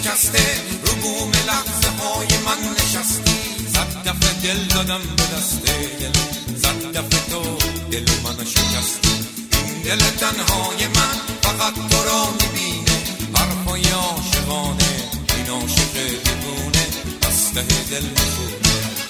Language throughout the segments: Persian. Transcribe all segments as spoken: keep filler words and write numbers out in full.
شکسته رو بوم لحظه های من نشستی. صد دفعه دل دادم به دست دل، صد دفعه تو دل منو شکستی. این دل تنهای من فقط تو را میبینه، حرفای عاشقانه این عاشق دیوونه از ته دل میخونه.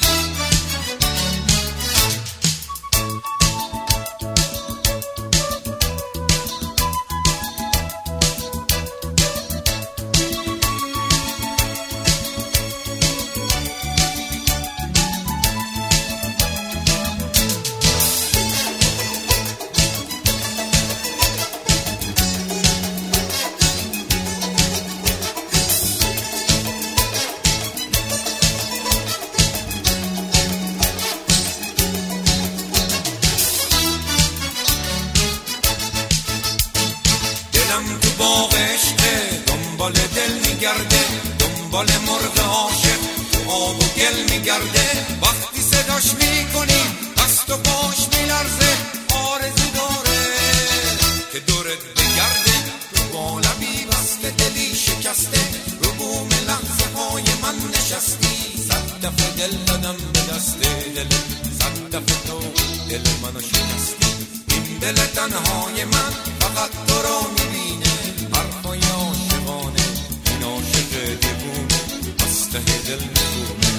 تو باغ عشقه دنبال دل میگرده، دنبال مرغ عاشق تو آب و گل میگرده. وقتی صداش میکنی دست و پاش میلرزه، آرزو داره که دورت بگرده. رو بالبی بسته دلی شکسته، رو بوم لحظه های من نشستی. صد دفعه دل دادم به دست دل، صد دفعه تو دل منو شکستی. این دل تنهای من فقط تو را میبینه، حرفای عاشقانه این عاشق دیوونه از ته دل میخونه.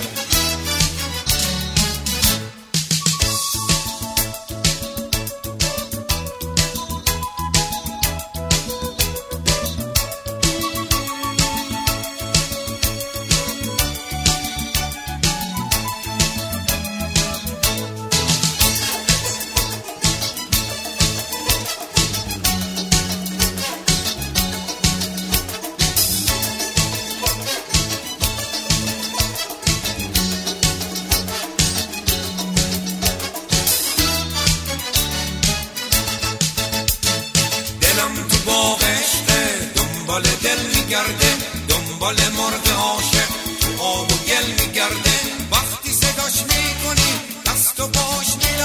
تو باغ عشقه دنبال دل میگرده، دنبال مرغ عاشق تو آب و گل میگرده. وقتی صداش می